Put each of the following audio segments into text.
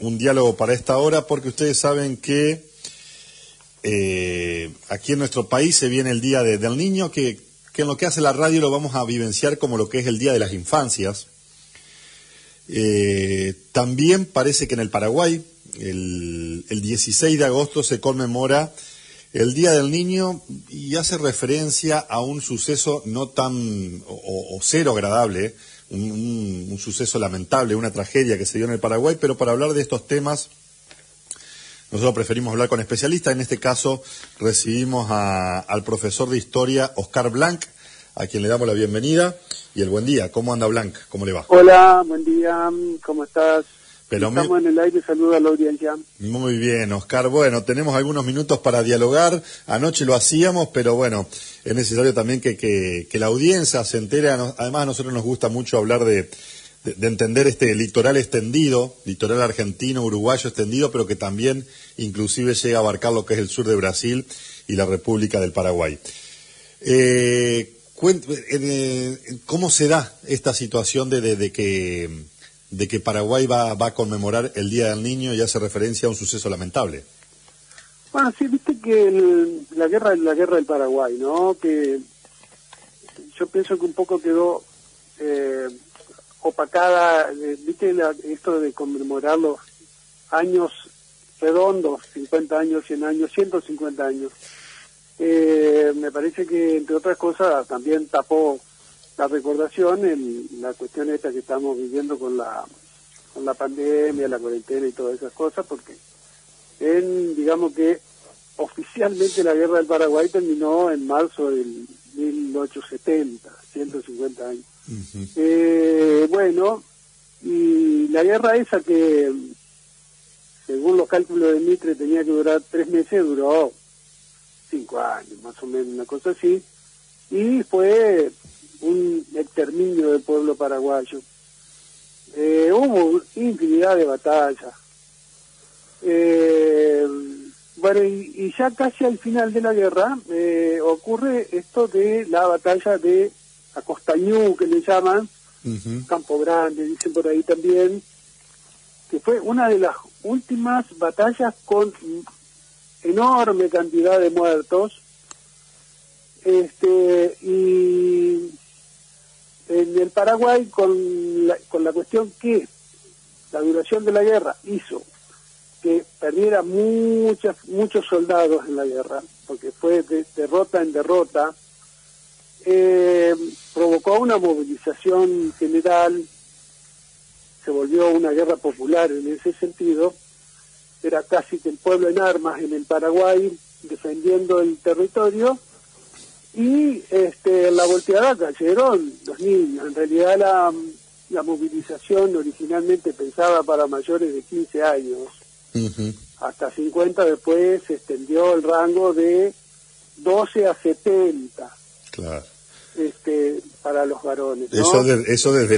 un diálogo para esta hora, porque ustedes saben que aquí en nuestro país se viene el Día del Niño, que en lo que hace la radio lo vamos a vivenciar como lo que es el Día de las Infancias. También parece que en el Paraguay, el 16 de agosto se conmemora el Día del Niño y hace referencia a un suceso no tan o cero agradable, un suceso lamentable, una tragedia que se dio en el Paraguay, pero para hablar de estos temas nosotros preferimos hablar con especialistas. En este caso recibimos al profesor de Historia Oscar Blanc, a quien le damos la bienvenida y el buen día. ¿Cómo anda Blanc? ¿Cómo le va? Hola, buen día, ¿cómo estás? Estamos en el aire, saludo a la audiencia. Muy bien, Oscar. Bueno, tenemos algunos minutos para dialogar. Anoche lo hacíamos, pero bueno, es necesario también que la audiencia se entere. Además, a nosotros nos gusta mucho hablar de entender este litoral extendido, litoral argentino, uruguayo extendido, pero que también inclusive llega a abarcar lo que es el sur de Brasil y la República del Paraguay. ¿Cómo se da esta situación de que Paraguay va a conmemorar el Día del Niño y hace referencia a un suceso lamentable? Bueno, sí, viste que la guerra del Paraguay, ¿no? Que yo pienso que un poco quedó opacada, viste esto de conmemorar los años redondos, 50 años, 100 años, 150 años. Me parece que, entre otras cosas, también tapó la recordación en la cuestión esta que estamos viviendo con la pandemia, la cuarentena y todas esas cosas, porque digamos que oficialmente la guerra del Paraguay terminó en marzo del 1870, 150 años. Uh-huh. Bueno, y la guerra esa que, según los cálculos de Mitre, tenía que durar 3 meses, duró 5 años, más o menos, una cosa así, y fue un exterminio del pueblo paraguayo. Hubo infinidad de batallas. Bueno, y ya casi al final de la guerra ocurre esto de la batalla de Acostañú, que le llaman, uh-huh. Campo Grande, dicen por ahí también, que fue una de las últimas batallas con enorme cantidad de muertos, y en el Paraguay con la cuestión que la duración de la guerra hizo que perdiera muchos soldados en la guerra, porque fue de derrota en derrota, provocó una movilización general, se volvió una guerra popular en ese sentido. Era casi que el pueblo en armas en el Paraguay defendiendo el territorio, y la volteada cayeron los niños. En realidad la movilización originalmente pensaba para mayores de 15 años, uh-huh. Hasta 50, después se extendió el rango de 12 a 70. Claro. Para los varones, ¿no? Eso desde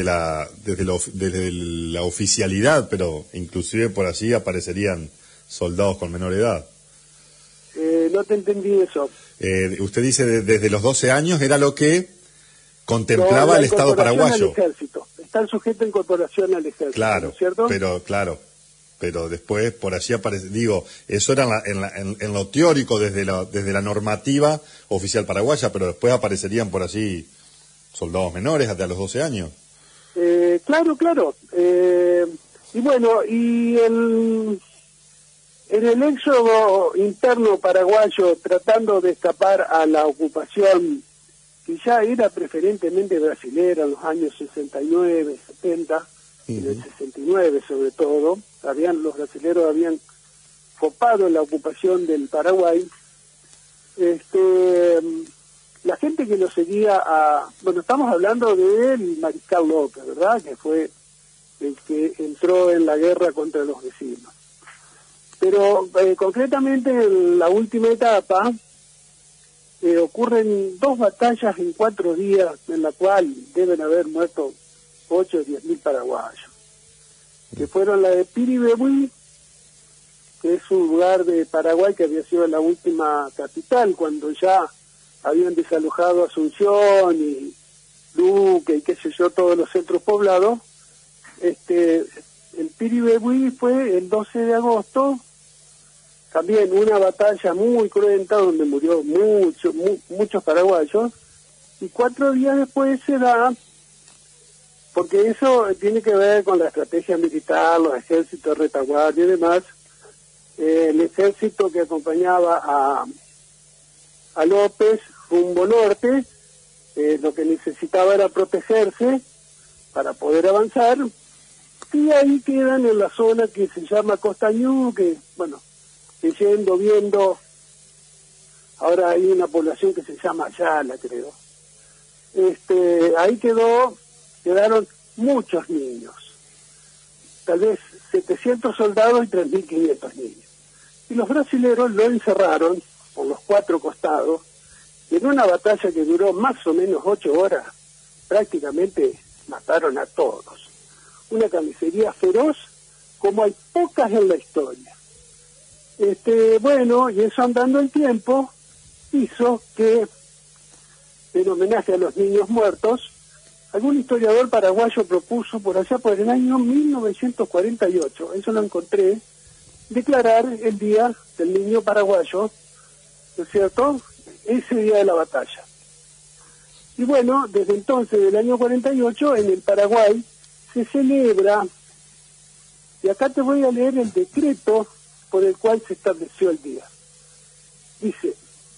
la oficialidad, pero inclusive por allí aparecerían soldados con menor edad. No te entendí eso. Usted dice desde los 12 años era lo que contemplaba el Estado paraguayo. Al ejército. Está el sujeto de incorporación al ejército, claro, ¿no es cierto? Pero después por allí aparece, eso era en lo teórico desde la normativa oficial paraguaya, pero después aparecerían por allí soldados menores hasta los 12 años. Claro. Y bueno, en el éxodo interno paraguayo, tratando de escapar a la ocupación, que ya era preferentemente brasilera en los años 69, 70, uh-huh. En el 69 sobre todo, los brasileros habían copado la ocupación del Paraguay. La gente que lo seguía estamos hablando del Mariscal López, ¿verdad?, que fue el que entró en la guerra contra los vecinos. Pero concretamente en la última etapa ocurren 2 batallas en 4 días, en la cual deben haber muerto 8 o 10 mil paraguayos, que fueron la de Piribebuy, que es un lugar de Paraguay que había sido la última capital, cuando ya habían desalojado Asunción y Luque y qué sé yo, todos los centros poblados. el Piribebuy fue el 12 de agosto, también una batalla muy cruenta donde murió muchos paraguayos, y 4 días después se da, porque eso tiene que ver con la estrategia militar, los ejércitos de retaguardia y demás. El ejército que acompañaba a López rumbo norte, lo que necesitaba era protegerse para poder avanzar, y ahí quedan en la zona que se llama Costañú, que, bueno, yendo, viendo, ahora hay una población que se llama Ayala, creo. Ahí quedaron muchos niños, tal vez 700 soldados y 3.500 niños. Y los brasileros lo encerraron por los 4 costados, y en una batalla que duró más o menos 8 horas, prácticamente mataron a todos. Una carnicería feroz como hay pocas en la historia. Bueno, y eso andando el tiempo hizo que, en homenaje a los niños muertos, algún historiador paraguayo propuso por allá por el año 1948, eso lo encontré, declarar el Día del Niño Paraguayo, ¿no es cierto?, ese día de la batalla. Y bueno, desde entonces, del año 48, en el Paraguay se celebra, y acá te voy a leer el decreto por el cual se estableció el día. Dice: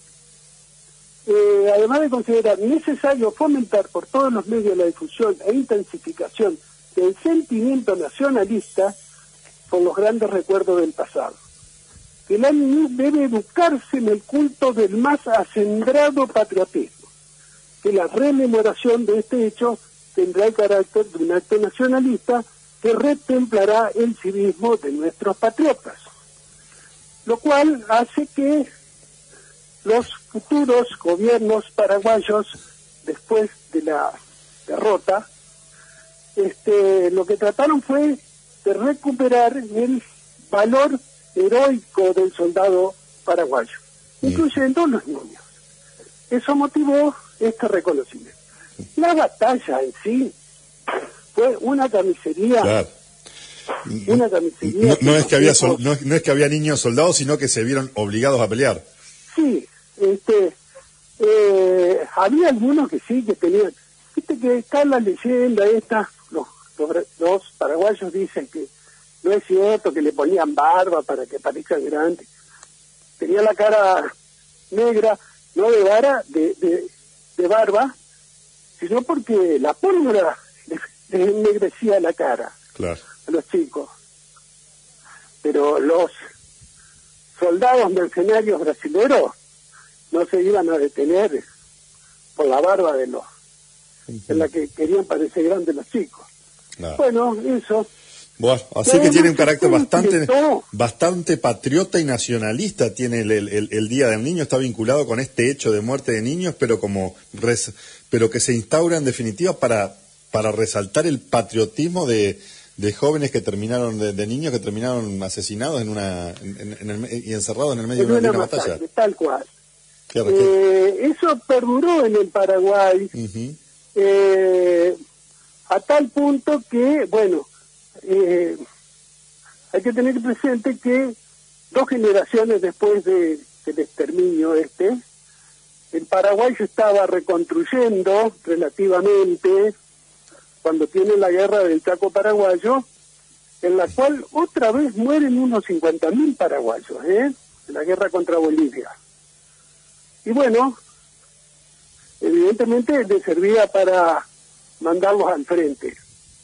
además de considerar necesario fomentar por todos los medios la difusión e intensificación del sentimiento nacionalista por los grandes recuerdos del pasado, que la niñez debe educarse en el culto del más acendrado patriotismo, que la rememoración de este hecho tendrá el carácter de un acto nacionalista que retemplará el civismo de nuestros patriotas, lo cual hace que los futuros gobiernos paraguayos, después de la derrota, lo que trataron fue de recuperar el valor heroico del soldado paraguayo, incluyendo los niños. Eso motivó este reconocimiento. La batalla en sí fue una carnicería. Claro. Una carnicería. No es que había niños soldados, sino que se vieron obligados a pelear. Sí, había algunos que sí, que tenían, viste que está la leyenda esta, los paraguayos dicen que no es cierto, que le ponían barba para que parezca grande. Tenía la cara negra, no de barba, sino porque la pólvora les ennegrecía la cara. Claro. A los chicos. Pero los soldados mercenarios brasileños no se iban a detener por la barba de los en la que querían parecer grandes los chicos. Claro. Bueno, eso. Bueno, así que tiene un carácter bastante patriota y nacionalista. Tiene el Día del Niño, está vinculado con este hecho de muerte de niños, pero pero que se instaura en definitiva para resaltar el patriotismo de jóvenes que terminaron, de niños que terminaron asesinados y encerrados en el medio de una batalla. Tal cual. Eso perduró en el Paraguay, a tal punto que, bueno, hay que tener presente que 2 generaciones después del exterminio el Paraguay se estaba reconstruyendo relativamente cuando tiene la guerra del Chaco paraguayo, en la cual otra vez mueren unos 50.000 paraguayos, en la guerra contra Bolivia. Y bueno, evidentemente le servía para mandarlos al frente.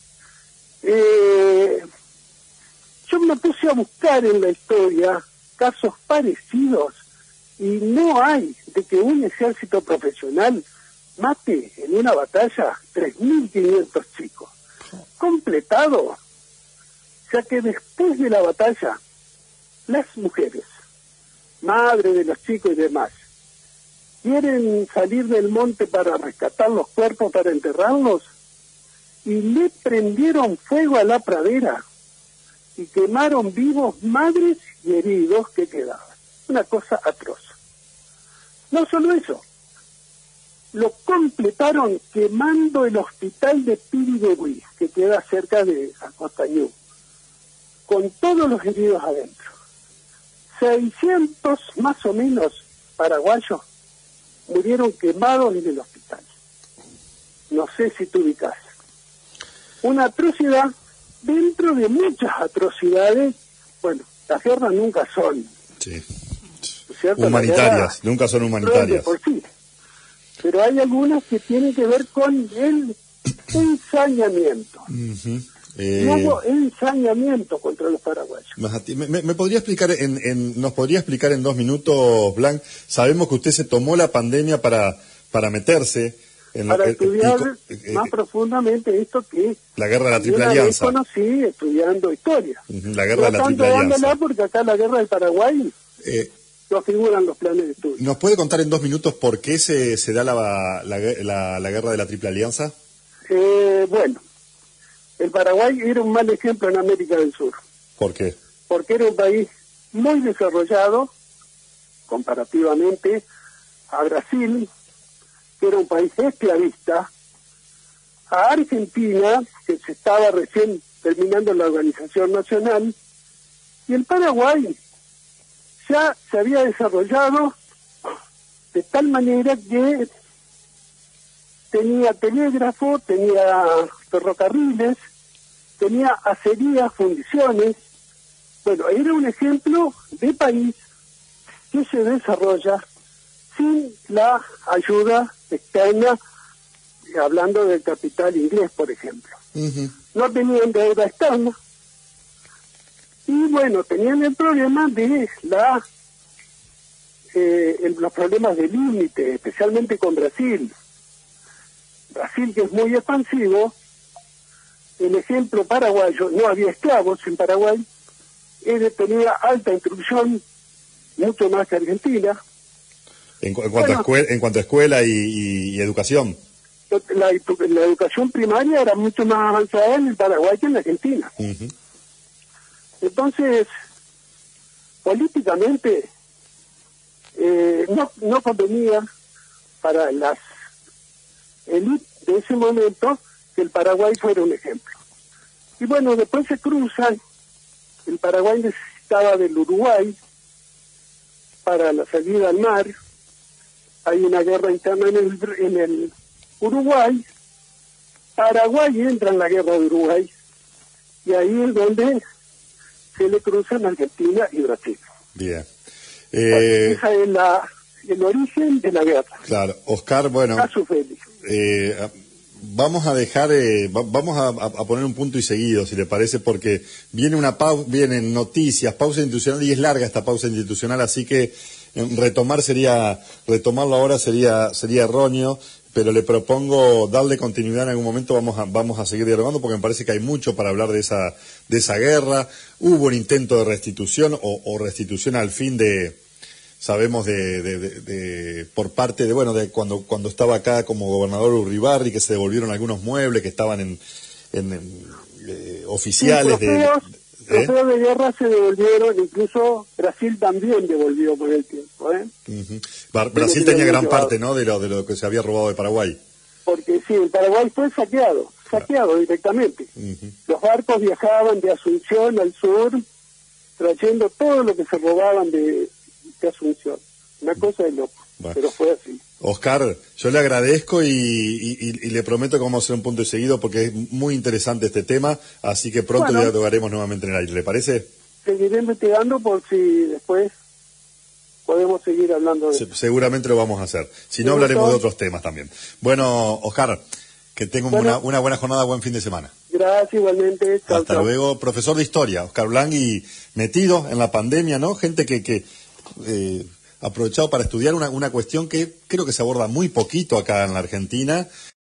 Yo me puse a buscar en la historia casos parecidos y no hay de que un ejército profesional mate en una batalla 3.500 chicos. Completado. Ya que después de la batalla, las mujeres, madres de los chicos y demás, quieren salir del monte para rescatar los cuerpos, para enterrarlos, y le prendieron fuego a la pradera y quemaron vivos madres y heridos que quedaban. Una cosa atroz. No solo eso, lo completaron quemando el hospital de Piribebuy, que queda cerca de Acostañú. con todos los heridos adentro. 600 más o menos paraguayos murieron quemados en el hospital. No sé si tú ubicás. Una atrocidad dentro de muchas atrocidades. Bueno, las guerras nunca son, Sí. ¿cierto? Humanitarias, nunca son humanitarias. Por sí. Pero hay algunas que tienen que ver con el ensañamiento. Ujú. Y hubo ensañamiento contra los paraguayos. ¿Me podría explicar, nos podría explicar en 2 minutos, Blanc? Sabemos que usted se tomó la pandemia para meterse en Para estudiar más profundamente esto que la guerra de la Triple Alianza. Conocí estudiando historia. La guerra de la Triple Alianza. Porque acá la guerra del Paraguay no figuran los planes de estudio. ¿Nos puede contar en 2 minutos por qué se da la guerra de la Triple Alianza? Bueno, el Paraguay era un mal ejemplo en América del Sur. ¿Por qué? Porque era un país muy desarrollado comparativamente a Brasil, que era un país esclavista, a Argentina, que se estaba recién terminando la organización nacional, y el Paraguay ya se había desarrollado de tal manera que tenía telégrafo, tenía ferrocarriles, tenía acerías, fundiciones. Bueno, era un ejemplo de país que se desarrolla sin la ayuda externa, hablando del capital inglés, por ejemplo. Uh-huh. No tenían deuda externa. Y bueno, tenían el problema de los problemas de límite, especialmente con Brasil. Brasil, que es muy expansivo. El ejemplo paraguayo, no había esclavos en Paraguay, tenía alta instrucción, mucho más que Argentina. En cuanto a escuela y educación. La educación primaria era mucho más avanzada en el Paraguay que en la Argentina. Uh-huh. Entonces, políticamente, no convenía para las élites de ese momento que el Paraguay fuera un ejemplo. Y bueno, después se cruzan. El Paraguay necesitaba del Uruguay para la salida al mar. Hay una guerra interna en el Uruguay. Paraguay entra en la guerra de Uruguay. Y ahí es donde se le cruzan Argentina y Brasil. Bien. Esa es el origen de la guerra. Claro, Oscar, bueno. Caso Félix. Vamos a dejar, vamos a poner un punto y seguido, si le parece, porque vienen noticias, pausa institucional, y es larga esta pausa institucional, así que retomarlo ahora sería erróneo, pero le propongo darle continuidad en algún momento. Vamos a seguir dialogando, porque me parece que hay mucho para hablar de esa guerra. Hubo un intento de restitución o restitución al fin sabemos por parte de cuando estaba acá como gobernador Urribarri, que se devolvieron algunos muebles que estaban en oficiales. Sí, trofeos de guerra se devolvieron, incluso Brasil también devolvió por el tiempo. Uh-huh. Brasil tenía gran parte, ¿no?, de lo que se había robado de Paraguay. Porque sí, el Paraguay fue saqueado directamente. Uh-huh. Los barcos viajaban de Asunción al sur, trayendo todo lo que se robaban de Asunción. Una cosa de loco, pero fue así. Oscar, yo le agradezco y le prometo que vamos a hacer un punto de seguido, porque es muy interesante este tema, así que pronto dialogaremos nuevamente en el aire, ¿le parece? Seguiré investigando por si después podemos seguir hablando de eso. Seguramente lo vamos a hacer, si no hablaremos de otros temas también. Bueno, Oscar, que tenga una buena jornada, buen fin de semana. Gracias, igualmente. Hasta luego. Profesor de Historia, Oscar Blanc, y metido en la pandemia, ¿no? Gente que aprovechado para estudiar una cuestión que creo que se aborda muy poquito acá en la Argentina.